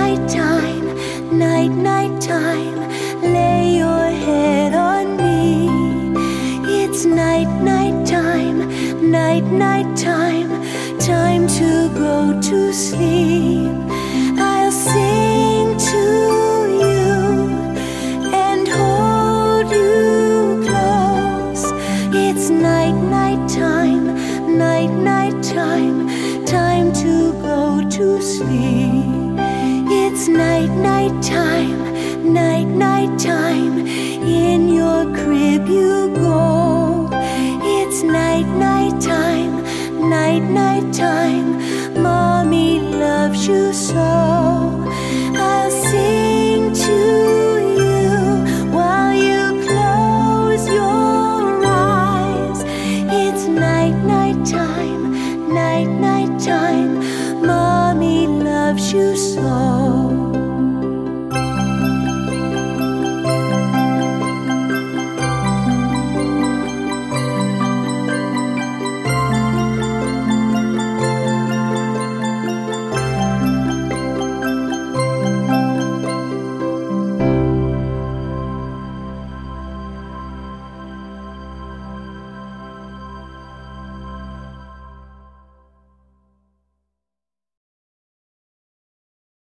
night time, night time. Lay your head on me. It's night time, night time. Time to go to sleep. I'll sing to you and hold you close. It's night time, night time. Time to go to sleep. It's night time, night time. In your crib you go. It's night time, night time. Mommy loves you so. I'll sing to you while you close your eyes. It's night time, night time. Mommy loves you so.